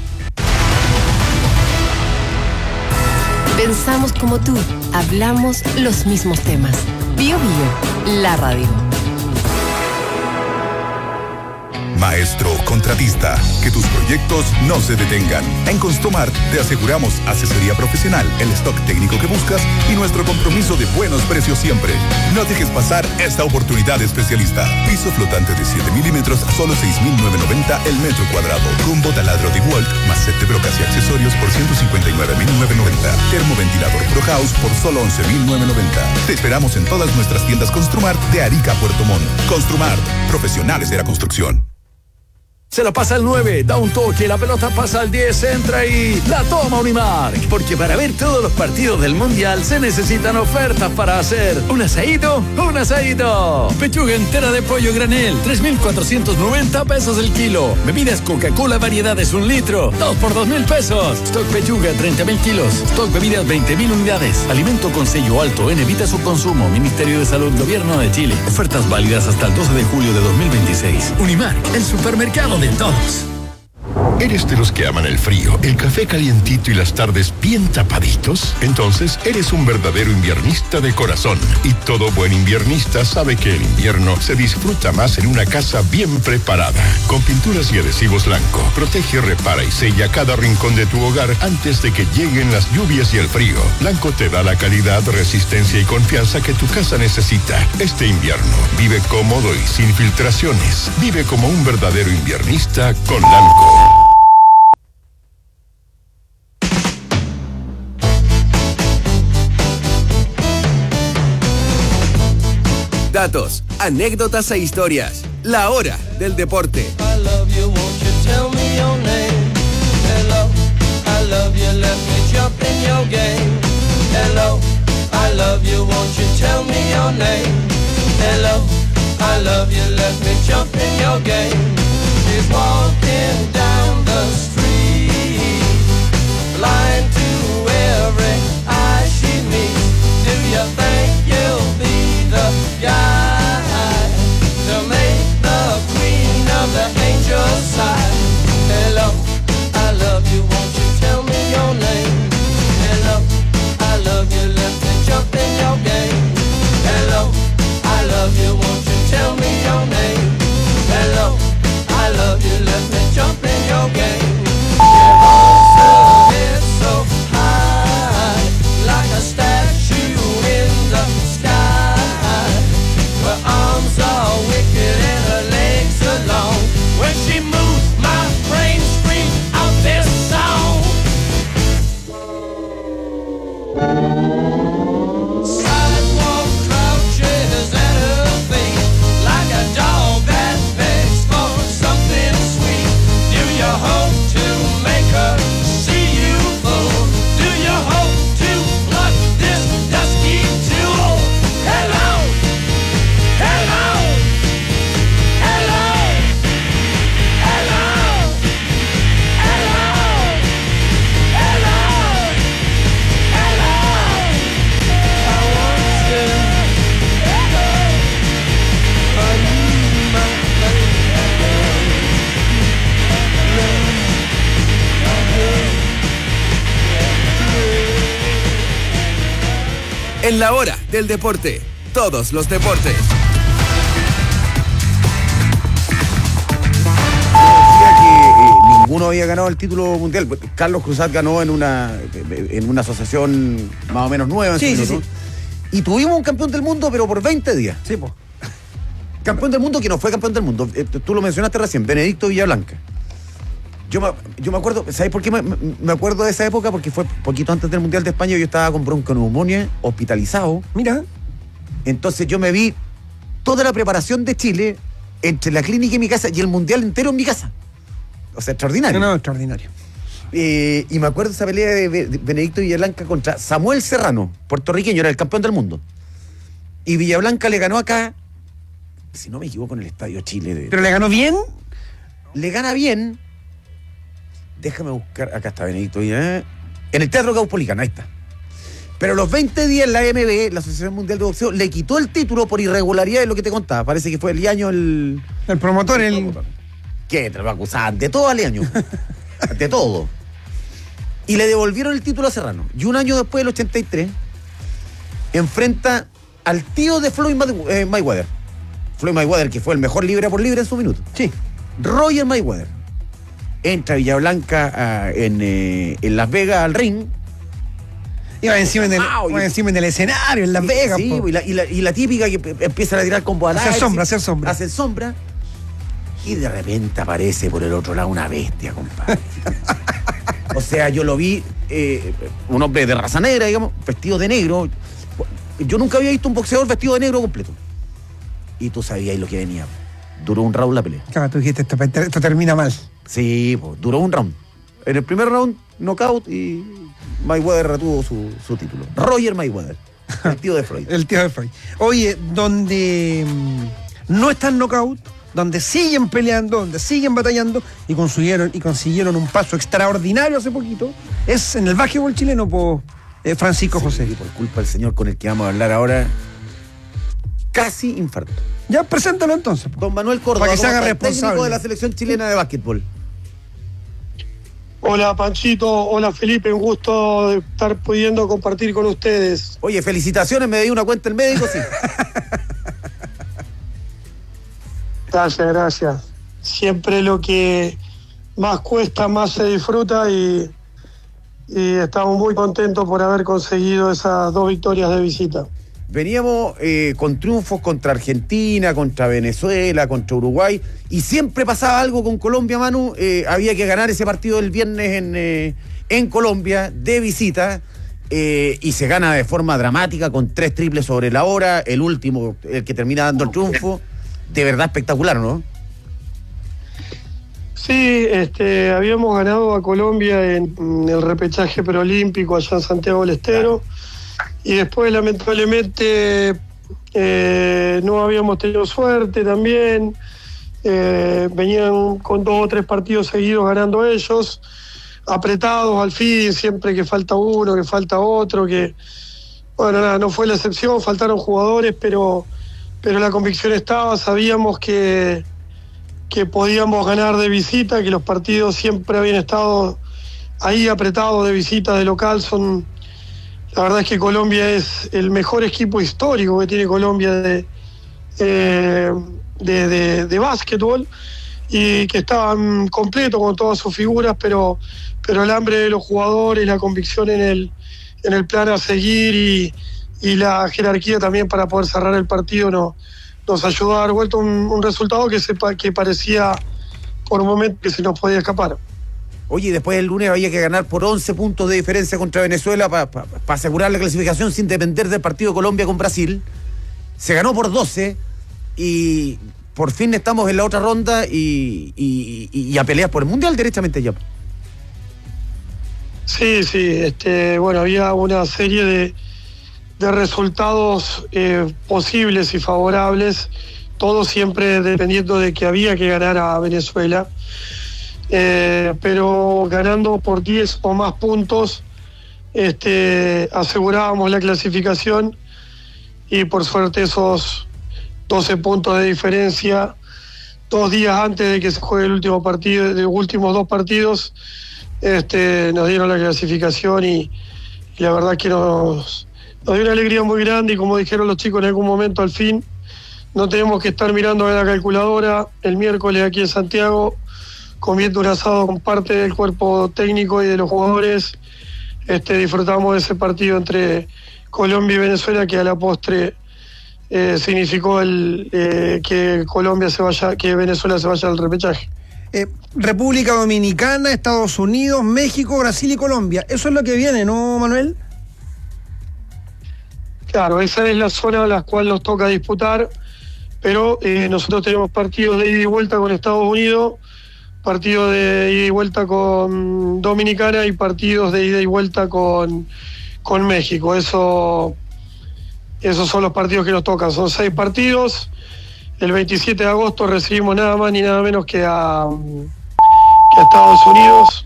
Pensamos como tú, hablamos los mismos temas. Bio, la radio. Maestro contratista, que tus proyectos no se detengan. En Construmart te aseguramos asesoría profesional, el stock técnico que buscas y nuestro compromiso de buenos precios siempre. No dejes pasar esta oportunidad especialista. Piso flotante de 7 milímetros a solo 6.990 el metro cuadrado. Combo taladro de Walt más set de brocas y accesorios por 159.990. Termoventilador Pro House por solo 11.990. Te esperamos en todas nuestras tiendas Construmart de Arica a Puerto Montt. Construmart, profesionales de la construcción. Se la pasa al 9, da un toque, la pelota pasa al 10, entra y la toma Unimark. Porque para ver todos los partidos del Mundial se necesitan ofertas para hacer un asadito. Pechuga entera de pollo granel, 3.490 pesos el kilo. Bebidas Coca-Cola variedades 1 litro, 2 por 2.000 pesos. Stock pechuga 30.000 kilos, stock bebidas 20.000 unidades. Alimento con sello alto en evita su consumo. Ministerio de Salud, Gobierno de Chile. Ofertas válidas hasta el 12 de julio de 2026. Unimark, el supermercado de todos. ¿Eres de los que aman el frío, el café calientito y las tardes bien tapaditos? Entonces eres un verdadero inviernista de corazón. Y todo buen inviernista sabe que el invierno se disfruta más en una casa bien preparada. Con pinturas y adhesivos Blanco, protege, repara y sella cada rincón de tu hogar antes de que lleguen las lluvias y el frío. Blanco te da la calidad, resistencia y confianza que tu casa necesita. Este invierno, vive cómodo y sin filtraciones. Vive como un verdadero inviernista con Blanco. Datos, anécdotas e historias. La hora del deporte. En la hora del deporte, todos los deportes. Decía que ninguno había ganado el título mundial. Carlos Cruzat ganó en una asociación más o menos nueva. Sí. Y tuvimos un campeón del mundo, pero por 20 días. Sí, pues. campeón del mundo que no fue campeón del mundo. Tú lo mencionaste recién, Benedicto Villablanca. Yo me acuerdo, ¿sabes por qué me acuerdo de esa época? Porque fue poquito antes del Mundial de España, yo estaba con bronconeumonía, hospitalizado. Mira. Entonces yo me vi toda la preparación de Chile entre la clínica y mi casa y el Mundial entero en mi casa. O sea, extraordinario. No, extraordinario. Y me acuerdo de esa pelea de Benedicto Villablanca contra Samuel Serrano, puertorriqueño, era el campeón del mundo. Y Villablanca le ganó acá, si no me equivoco, en el Estadio Chile. ¿Pero le ganó bien? Le gana bien. Déjame buscar, acá está Benedicto Villablanca. En el Teatro Caupolicán, ahí está. Pero a los 20 días la AMB, la Asociación Mundial de Boxeo, le quitó el título por irregularidad de lo que te contaba. Parece que fue el año el promotor, ¿Qué? Te lo acusaban de todo al año. De todo. Y le devolvieron el título a Serrano. Y un año después, del 83, enfrenta al tío de Floyd Mayweather. Floyd Mayweather, que fue el mejor libra por libra en su minuto. Sí. Roger Mayweather. Entra Villablanca en Las Vegas al ring. Iba encima en el escenario, en Las Vegas. Sí, y la típica que empiezan a tirar combo al aire. Hacer sombra. Hacen sombra. Y de repente aparece por el otro lado una bestia, compadre. O sea, yo lo vi, un hombre de raza negra, digamos, vestido de negro. Yo nunca había visto un boxeador vestido de negro completo. Y tú sabías lo que venía. Duró un round la pelea. Claro, tú dijiste, esto termina mal. Sí, pues, duró un round. En el primer round, knockout y Mayweather retuvo su título. Roger Mayweather, el tío de Floyd. El tío de Floyd. Oye, donde no están knockout, donde siguen peleando, donde siguen batallando y consiguieron un paso extraordinario hace poquito, es en el básquetbol chileno por Francisco José. Y por culpa del señor con el que vamos a hablar ahora, casi infarto. Ya, preséntalo entonces. Don Manuel Córdoba, para que se haga responsable. Técnico de la selección chilena de básquetbol. Hola Panchito, hola Felipe, un gusto de estar pudiendo compartir con ustedes. Oye, felicitaciones, me dio una cuenta el médico, sí. Gracias. Siempre lo que más cuesta, más se disfruta y estamos muy contentos por haber conseguido esas 2 victorias de visita. Veníamos con triunfos contra Argentina, contra Venezuela, contra Uruguay, y siempre pasaba algo con Colombia, Manu. Había que ganar ese partido del viernes en Colombia, de visita, y se gana de forma dramática con 3 triples sobre la hora, el último, el que termina dando el triunfo. De verdad espectacular, ¿no? Sí, habíamos ganado a Colombia en el repechaje preolímpico allá en Santiago del Estero. Y después, lamentablemente, no habíamos tenido suerte también. Venían con 2 o 3 partidos seguidos ganando ellos, apretados al fin, siempre que falta uno, que falta otro, que bueno, nada, no fue la excepción, faltaron jugadores, pero la convicción estaba, sabíamos que podíamos ganar de visita, que los partidos siempre habían estado ahí apretados de visita, de local. La verdad es que Colombia es el mejor equipo histórico que tiene Colombia de básquetbol, y que estaban completos con todas sus figuras, pero el hambre de los jugadores, la convicción en el plan a seguir y la jerarquía también para poder cerrar el partido nos ayudó a dar vuelta un resultado que parecía por un momento que se nos podía escapar. Oye, después el lunes había que ganar por 11 puntos de diferencia contra Venezuela para asegurar la clasificación sin depender del partido de Colombia con Brasil. Se ganó por 12 y por fin estamos en la otra ronda y a pelear por el Mundial directamente ya. Sí, bueno, había una serie de resultados posibles y favorables, todo siempre dependiendo de que había que ganar a Venezuela. Pero ganando por 10 o más puntos asegurábamos la clasificación, y por suerte esos 12 puntos de diferencia 2 días antes de que se juegue el último partido, de los últimos 2 partidos, nos dieron la clasificación y la verdad que nos dio una alegría muy grande, y como dijeron los chicos en algún momento, al fin no tenemos que estar mirando a la calculadora el miércoles aquí en Santiago comiendo un asado con parte del cuerpo técnico y de los jugadores. Disfrutamos de ese partido entre Colombia y Venezuela, que a la postre significó que que Venezuela se vaya al repechaje. República Dominicana, Estados Unidos, México, Brasil y Colombia. Eso es lo que viene, ¿no, Manuel? Claro, esa es la zona a la cual nos toca disputar, pero nosotros tenemos partidos de ida y vuelta con Estados Unidos, partidos de ida y vuelta con Dominicana y partidos de ida y vuelta con México. Esos son los partidos que nos tocan. Son 6 partidos. El 27 de agosto recibimos nada más ni nada menos que a Estados Unidos.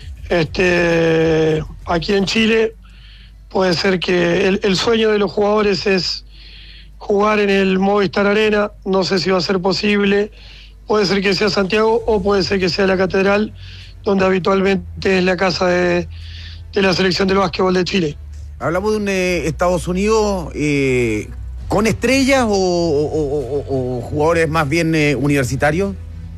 Aquí en Chile puede ser que el sueño de los jugadores es jugar en el Movistar Arena. No sé si va a ser posible. Puede ser que sea Santiago o puede ser que sea la Catedral, donde habitualmente es la casa de la selección del básquetbol de Chile. Hablamos de un Estados Unidos con estrellas o jugadores más bien universitarios.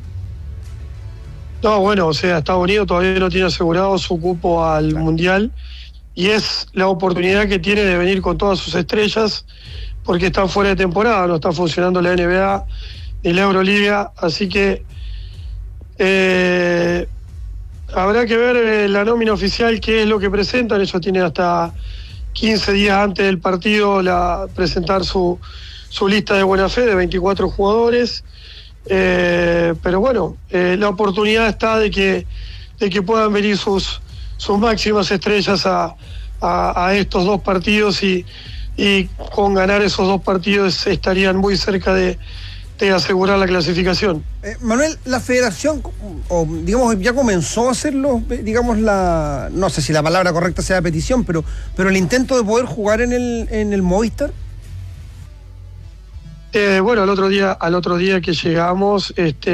No, bueno, o sea, Estados Unidos todavía no tiene asegurado su cupo al Mundial y es la oportunidad que tiene de venir con todas sus estrellas porque están fuera de temporada, no está funcionando la NBA ni la Euroliga, así que habrá que ver la nómina oficial, qué es lo que presentan. Ellos tienen hasta 15 días antes del partido presentar su lista de buena fe de 24 jugadores. Pero bueno, la oportunidad está de que puedan venir sus máximas estrellas a estos 2 partidos y con ganar esos 2 partidos estarían muy cerca de asegurar la clasificación. Manuel, la federación, digamos, ya comenzó a hacerlo, digamos, no sé si la palabra correcta sea petición, pero el intento de poder jugar en el Movistar. Bueno, al otro día que llegamos,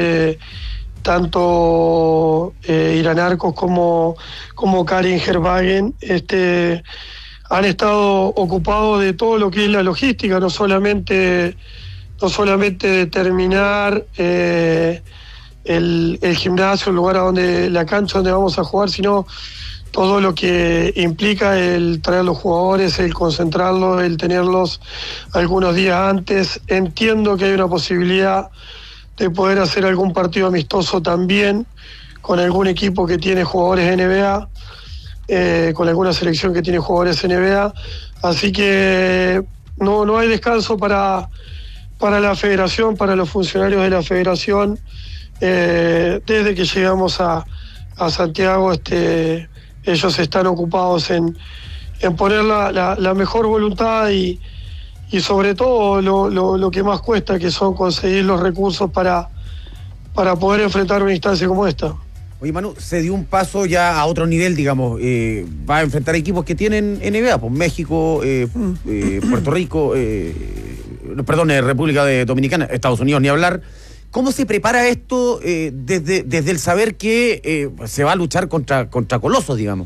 tanto Irán Arcos como Karin Herbagen han estado ocupados de todo lo que es la logística, no solamente determinar el gimnasio, el lugar la cancha donde vamos a jugar, sino todo lo que implica el traer los jugadores, el concentrarlos, el tenerlos algunos días antes. Entiendo que hay una posibilidad de poder hacer algún partido amistoso también con algún equipo que tiene jugadores NBA, con alguna selección que tiene jugadores NBA, así que no hay descanso para la federación, para los funcionarios de la federación. Desde que llegamos a Santiago, ellos están ocupados en poner la mejor voluntad y sobre todo lo que más cuesta, que son conseguir los recursos para poder enfrentar una instancia como esta. Oye, Manu, se dio un paso ya a otro nivel, digamos. Va a enfrentar equipos que tienen NBA, pues México, Puerto Rico, República Dominicana, Estados Unidos, ni hablar. ¿Cómo se prepara esto desde el saber que se va a luchar contra colosos, digamos?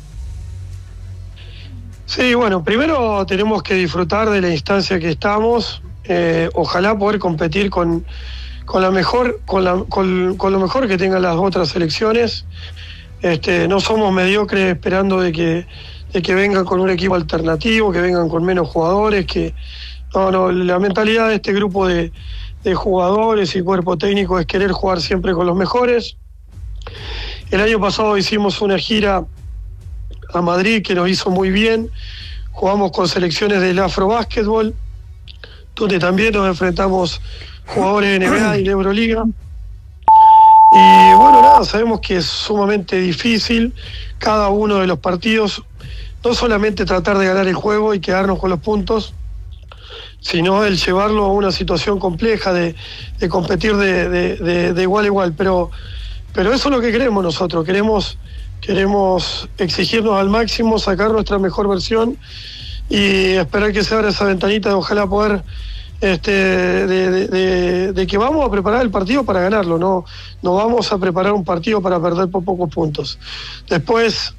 Sí, bueno, primero tenemos que disfrutar de la instancia que estamos. Ojalá poder competir con lo mejor que tengan las otras selecciones. No somos mediocres esperando de que vengan con un equipo alternativo, que vengan con menos jugadores, no, la mentalidad de este grupo de jugadores y cuerpo técnico es querer jugar siempre con los mejores. El año pasado hicimos una gira a Madrid que nos hizo muy bien. Jugamos con selecciones del Afrobásquetbol, donde también nos enfrentamos jugadores de NBA y de Euroliga. Y bueno, nada, sabemos que es sumamente difícil cada uno de los partidos, no solamente tratar de ganar el juego y quedarnos con los puntos, sino el llevarlo a una situación compleja de competir de igual a igual. Pero eso es lo que queremos nosotros, queremos exigirnos al máximo, sacar nuestra mejor versión y esperar que se abra esa ventanita de ojalá poder de que vamos a preparar el partido para ganarlo, no vamos a preparar un partido para perder por pocos puntos. Después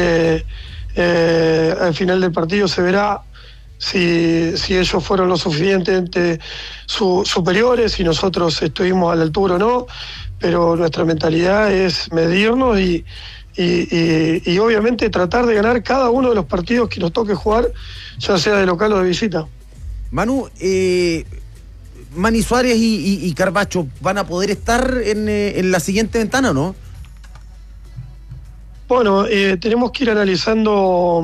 al final del partido se verá si ellos fueron lo suficientemente superiores, si nosotros estuvimos a la altura o no, pero nuestra mentalidad es medirnos y obviamente tratar de ganar cada uno de los partidos que nos toque jugar, ya sea de local o de visita. Manu, Manny Suárez y Carbacho van a poder estar en la siguiente ventana, ¿no? Bueno, tenemos que ir analizando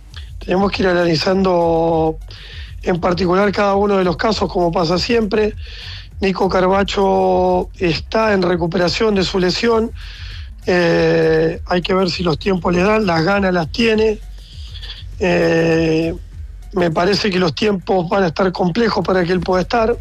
en particular cada uno de los casos, como pasa siempre. Nico Carbacho está en recuperación de su lesión. Hay que ver si los tiempos le dan, las ganas las tiene. Me parece que los tiempos van a estar complejos para que él pueda estar.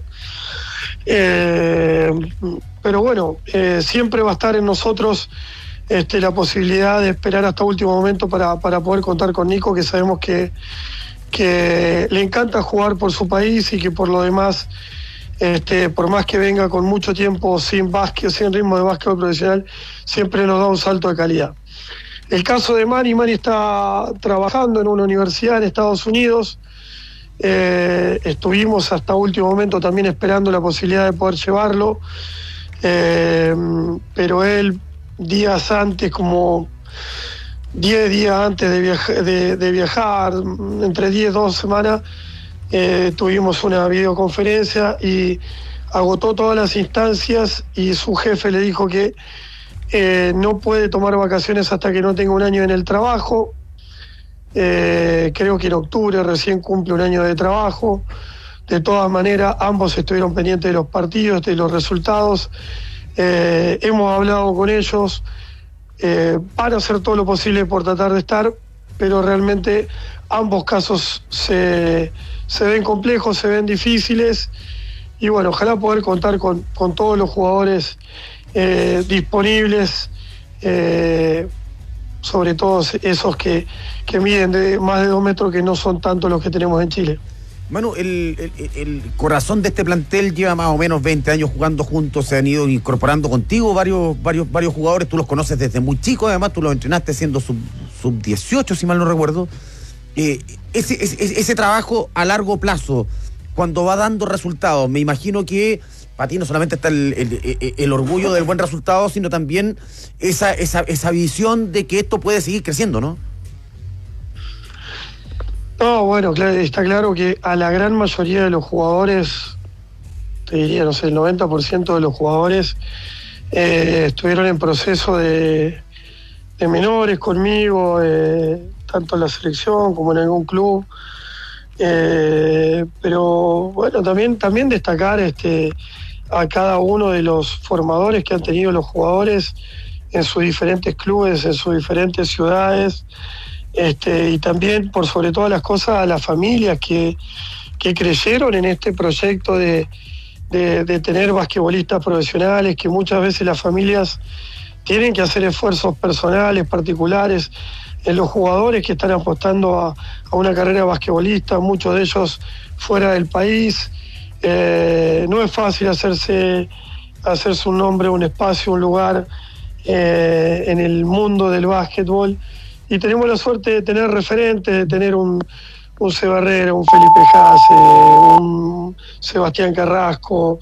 Pero bueno, siempre va a estar en nosotros la posibilidad de esperar hasta último momento para poder contar con Nico, que sabemos que le encanta jugar por su país y que por lo demás, por más que venga con mucho tiempo sin ritmo de básquetbol profesional, siempre nos da un salto de calidad. El caso de Manny está trabajando en una universidad en Estados Unidos. Estuvimos hasta último momento también esperando la posibilidad de poder llevarlo, pero él días antes, como 10 días antes de viajar, entre 10 y 2 semanas, tuvimos una videoconferencia y agotó todas las instancias y su jefe le dijo que no puede tomar vacaciones hasta que no tenga un año en el trabajo. Creo que en octubre recién cumple un año de trabajo. De todas maneras, ambos estuvieron pendientes de los partidos, de los resultados. Hemos hablado con ellos, van a hacer todo lo posible por tratar de estar, pero realmente ambos casos se ven complejos, se ven difíciles, y bueno, ojalá poder contar con todos los jugadores disponibles, sobre todo esos que miden de más de 2 metros, que no son tantos los que tenemos en Chile. Manu, el corazón de este plantel lleva más o menos 20 años jugando juntos, se han ido incorporando contigo varios jugadores, tú los conoces desde muy chicos, además tú los entrenaste siendo sub-18, si mal no recuerdo. Ese trabajo a largo plazo, cuando va dando resultados, me imagino que para ti no solamente está el orgullo del buen resultado, sino también esa visión de que esto puede seguir creciendo, ¿no? No, bueno, está claro que a la gran mayoría de los jugadores, te diría, no sé, el 90% de los jugadores estuvieron en proceso de menores conmigo, tanto en la selección como en algún club. Pero bueno, también destacar a cada uno de los formadores que han tenido los jugadores en sus diferentes clubes, en sus diferentes ciudades. Y también, por sobre todas las cosas, a las familias que creyeron en este proyecto de tener basquetbolistas profesionales, que muchas veces las familias tienen que hacer esfuerzos personales, particulares, en los jugadores que están apostando a una carrera basquetbolista, muchos de ellos fuera del país. No es fácil hacerse un nombre, un espacio, un lugar en el mundo del básquetbol. Y tenemos la suerte de tener referentes, de tener un Cebarrera, un Felipe Jase, un Sebastián Carrasco,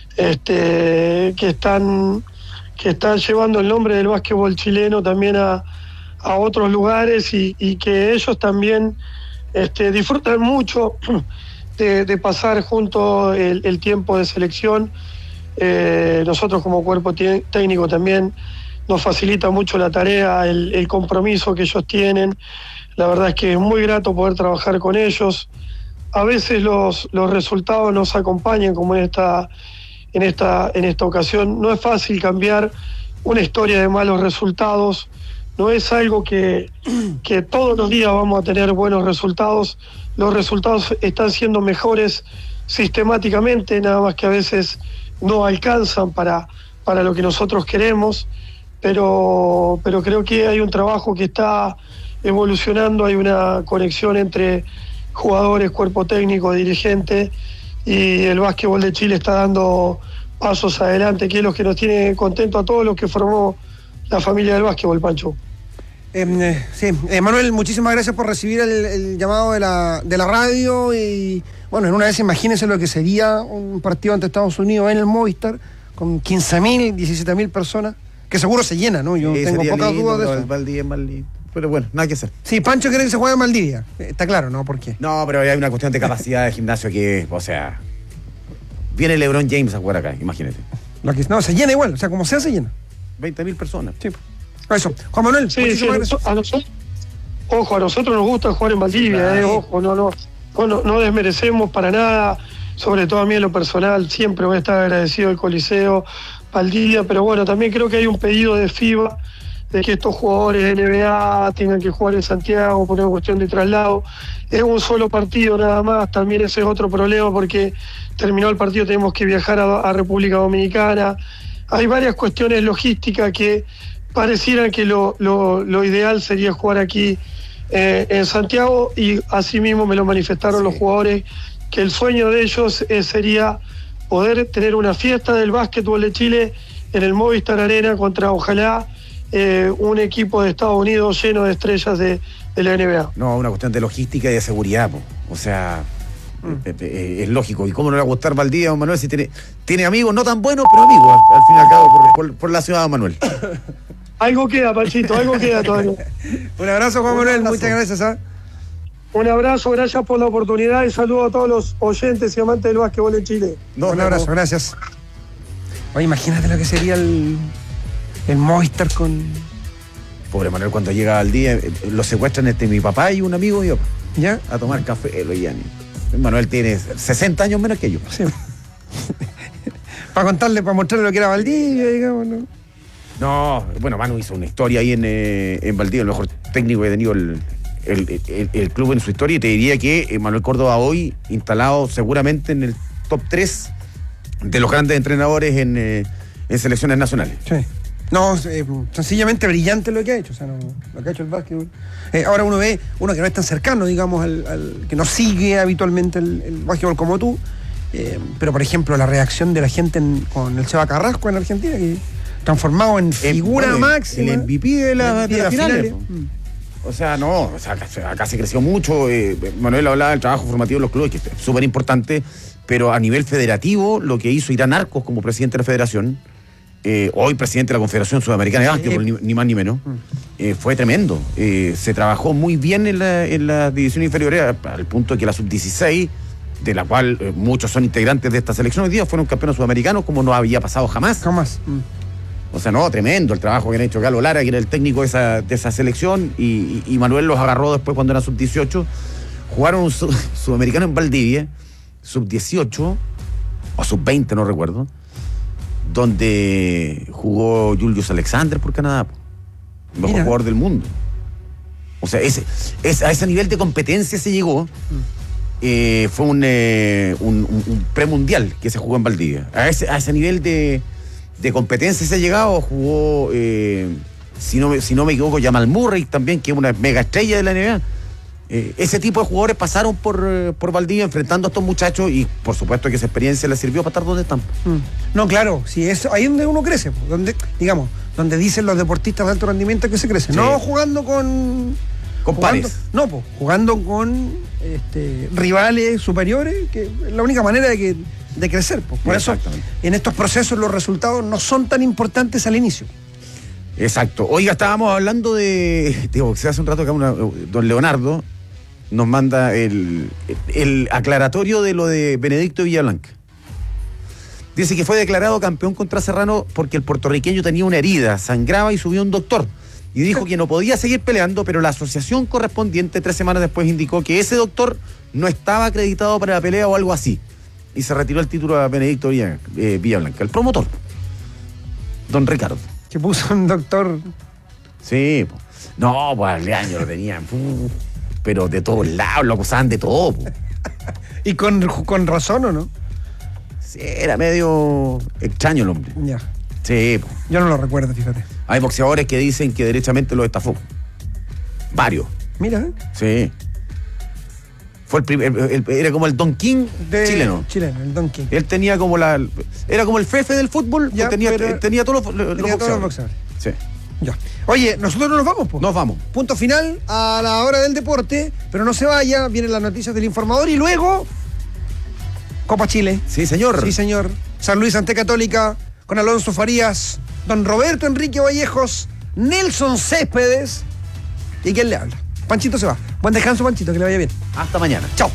que están llevando el nombre del básquetbol chileno también a otros lugares, y que ellos también disfrutan mucho de pasar junto el tiempo de selección. Nosotros como cuerpo técnico también nos facilita mucho la tarea, el compromiso que ellos tienen. La verdad es que es muy grato poder trabajar con ellos. A veces los resultados nos acompañan, como en esta ocasión. No es fácil cambiar una historia de malos resultados. No es algo que todos los días vamos a tener buenos resultados. Los resultados están siendo mejores sistemáticamente, nada más que a veces no alcanzan para lo que nosotros queremos. Pero creo que hay un trabajo que está evolucionando, hay una conexión entre jugadores, cuerpo técnico, dirigente, y el básquetbol de Chile está dando pasos adelante, que es lo que nos tiene contentos a todos los que formó la familia del básquetbol, Pancho. Sí, Manuel, muchísimas gracias por recibir el llamado de la radio, y bueno, en una vez imagínense lo que sería un partido ante Estados Unidos en el Movistar, con 15.000, 17.000 personas, que seguro se llena, ¿no? Yo tengo pocas dudas de eso. pero bueno, nada que hacer. Sí, Pancho quiere que se juegue en Valdivia. Está claro, ¿no? ¿Por qué? No, pero hay una cuestión de capacidad de gimnasio que, o sea, viene LeBron James a jugar acá, imagínate. No, se llena igual, o sea, como sea, se llena. 20.000 personas. Sí. Eso. Juan Manuel. Sí, a nosotros nos gusta jugar en Valdivia, ojo, no desmerecemos para nada, sobre todo a mí en lo personal, siempre voy a estar agradecido del Coliseo, Valdivia, pero bueno, también creo que hay un pedido de FIBA de que estos jugadores de NBA tengan que jugar en Santiago por una cuestión de traslado. Es un solo partido nada más, también ese es otro problema porque terminó el partido, tenemos que viajar a República Dominicana. Hay varias cuestiones logísticas que parecieran que lo ideal sería jugar aquí en Santiago, y así mismo me lo manifestaron los jugadores, que el sueño de ellos sería poder tener una fiesta del básquetbol de Chile en el Movistar Arena contra, ojalá, un equipo de Estados Unidos lleno de estrellas de la NBA. No, una cuestión de logística y de seguridad, po. O sea, es lógico. ¿Y cómo no le va a gustar Valdivia, don Manuel, si tiene amigos no tan buenos, pero amigos, al fin y al cabo, por la ciudad de Manuel? Algo queda, Panchito, algo queda todavía. Un abrazo, Juan Manuel, muchas gracias. Un abrazo, gracias por la oportunidad y saludo a todos los oyentes y amantes del básquetbol en Chile. Un abrazo, gracias. Oye, imagínate lo que sería el Movistar con... Pobre Manuel, cuando llega al día, lo secuestran mi papá y un amigo mío. ¿Ya? A tomar café, lo llevan. Manuel tiene 60 años menos que yo. Sí. Para mostrarle lo que era Valdivia, digamos, ¿no? No, bueno, Manu hizo una historia ahí en Valdivia, el mejor técnico que ha tenido el club en su historia, y te diría que Manuel Córdoba hoy instalado seguramente en el top 3 de los grandes entrenadores en selecciones nacionales. Sí. No, sencillamente brillante lo que ha hecho, o sea, lo que ha hecho el básquetbol. Ahora uno que no es tan cercano, digamos, al que no sigue habitualmente el básquetbol como tú, pero por ejemplo la reacción de la gente con el Seba Carrasco en Argentina, que transformado en figura máxima. El MVP de las finales. O sea, acá se creció mucho. Manuel hablaba del trabajo formativo de los clubes, que es súper importante, pero a nivel federativo, lo que hizo Irán Arcos como presidente de la federación, hoy presidente de la Confederación Sudamericana de Básquetbol, ni más ni menos, fue tremendo. Se trabajó muy bien en la división inferior, al punto de que la sub-16, de la cual muchos son integrantes de esta selección hoy día, fueron campeones sudamericanos, como no había pasado jamás. O sea, no, tremendo el trabajo que han hecho Galo Lara, que era el técnico de esa selección, y Manuel los agarró después cuando eran sub-18. Jugaron un sudamericano en Valdivia, sub-18, o sub-20, no recuerdo, donde jugó Julius Alexander por Canadá, el mejor jugador del mundo. O sea, a ese nivel de competencia se llegó. Fue un premundial que se jugó en Valdivia. A ese nivel de competencia se ha llegado. Jugó, si no me equivoco, Jamal Murray también, que es una mega estrella de la NBA. Ese tipo de jugadores pasaron por Valdivia enfrentando a estos muchachos, y por supuesto que esa experiencia les sirvió para estar donde están. No, claro, sí, ahí es donde uno crece, donde dicen los deportistas de alto rendimiento que se crecen. Sí. No jugando con pares. No, jugando con rivales superiores, que es la única manera de crecer. Por eso, en estos procesos los resultados no son tan importantes al inicio. Exacto. Oiga, estábamos hablando de boxeo hace un rato acá, don Leonardo nos manda el aclaratorio de lo de Benedicto Villablanca. Dice que fue declarado campeón contra Serrano porque el puertorriqueño tenía una herida, sangraba y subió un doctor. Y dijo que no podía seguir peleando, pero la asociación correspondiente 3 semanas después indicó que ese doctor no estaba acreditado para la pelea o algo así. Y se retiró el título a Benedicto Villablanca, el promotor, don Ricardo. Que puso un doctor. Sí, no, pues al año lo tenían, pero de todos lados, lo acusaban de todo. ¿Y con razón o no? Sí, era medio extraño el hombre. Ya. Sí. Yo no lo recuerdo, fíjate. Hay boxeadores que dicen que derechamente lo estafó. Varios. Mira. Sí. Fue era como el Don King chileno. Chileno, el Don King. Él tenía como era como el jefe del fútbol, ya, tenía todos los boxeadores. Sí. Ya. Oye, nosotros no nos vamos, pues. Nos vamos. Punto final a la hora del deporte, pero no se vaya, vienen las noticias del informador y luego Copa Chile. Sí, señor. Sí, señor. San Luis ante Católica con Alonso Farías, don Roberto Enrique Vallejos, Nelson Céspedes ¿Y quién le habla? Panchito se va. Buen descanso, Panchito, que le vaya bien. Hasta mañana. Chao.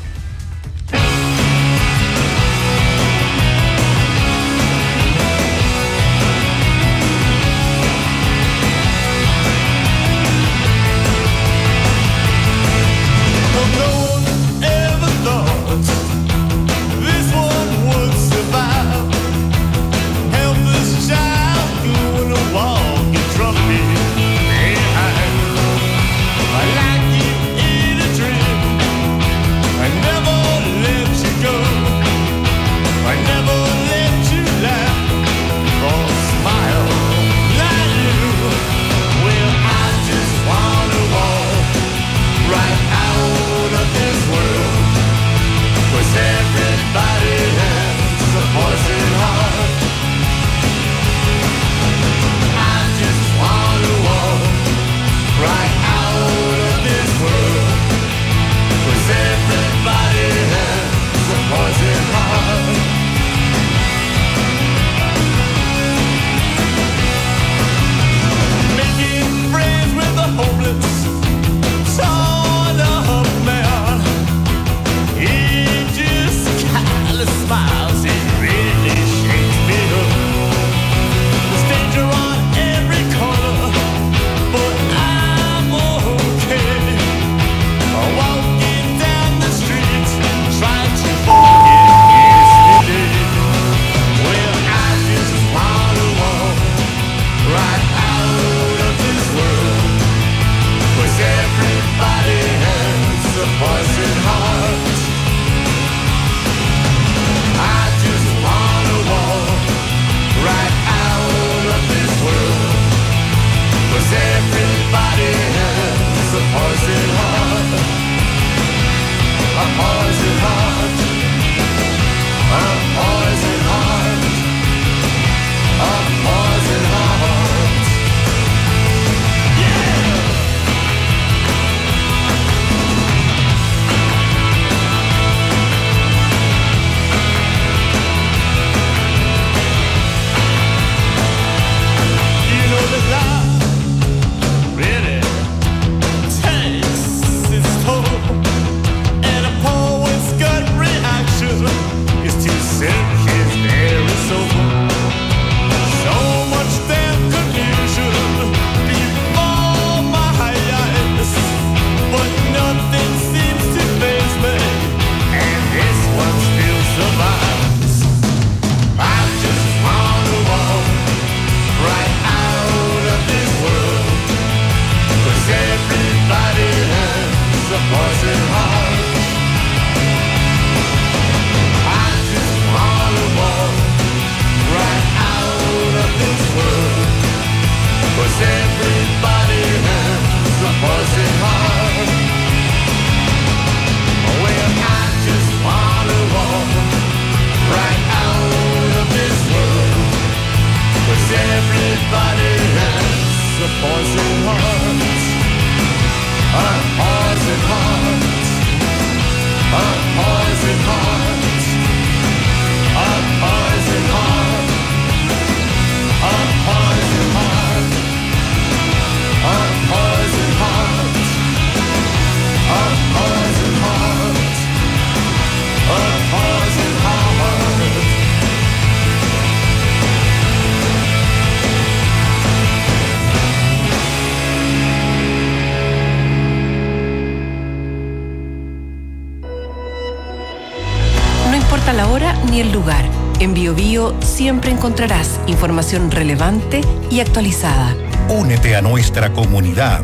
La hora ni el lugar. En BioBio siempre encontrarás información relevante y actualizada. Únete a nuestra comunidad.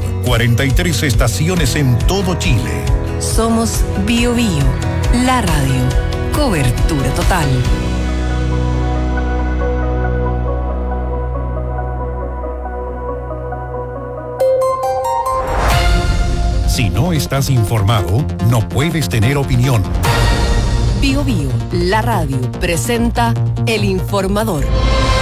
43 estaciones en todo Chile. Somos BioBio, la radio. Cobertura total. Si no estás informado, no puedes tener opinión. BioBio, la radio, presenta El Informador.